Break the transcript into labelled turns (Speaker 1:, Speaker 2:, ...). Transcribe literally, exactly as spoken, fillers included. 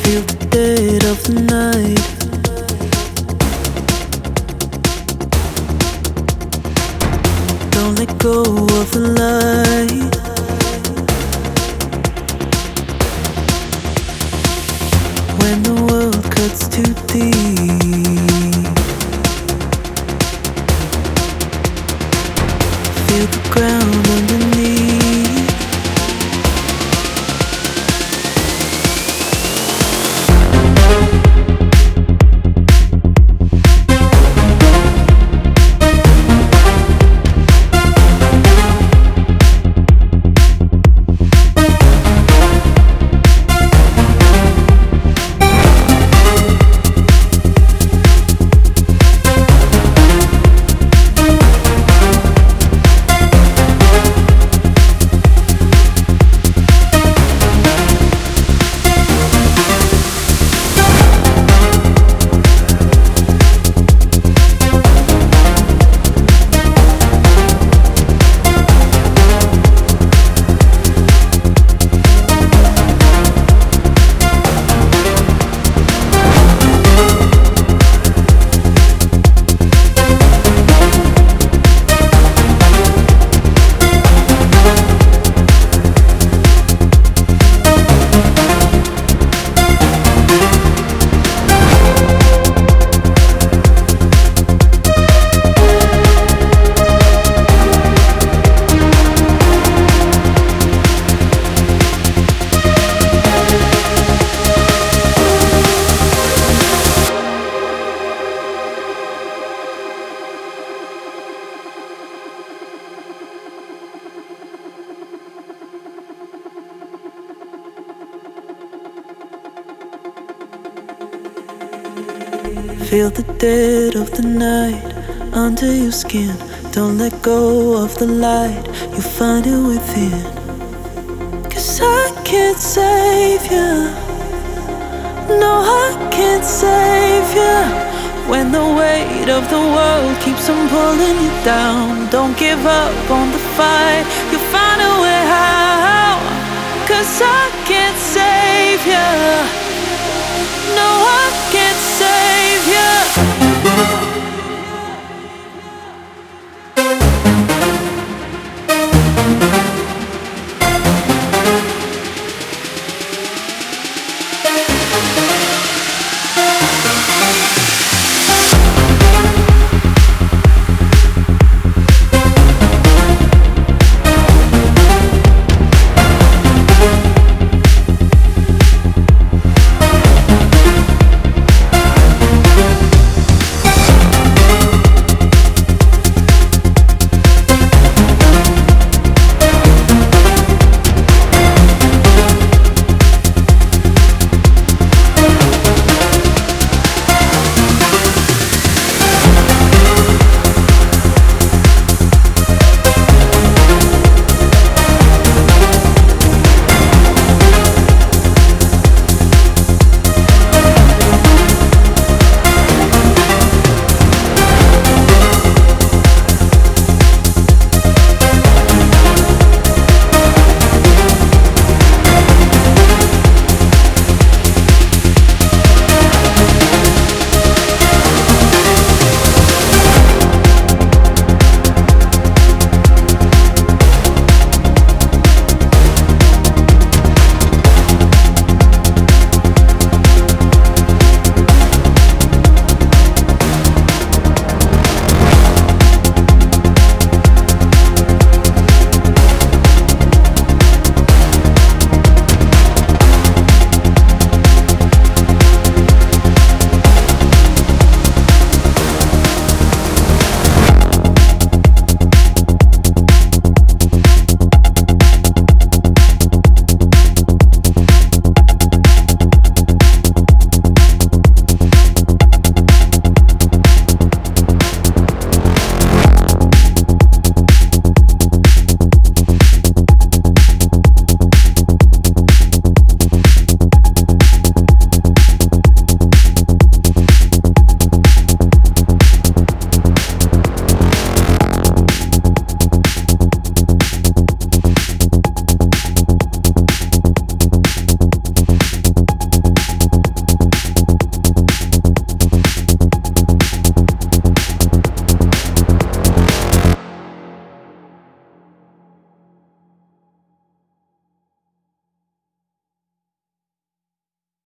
Speaker 1: Feel the dead of the night. Don't let go of the light. When the world cuts too deep, feel the ground underneath. Feel the dead of the night under your skin. Don't let go of the light, you find it within. Cause I can't save you, no I can't save you. When the weight of the world keeps on pulling you down, don't give up on the fight, you'll find a way out. Cause I can't save you.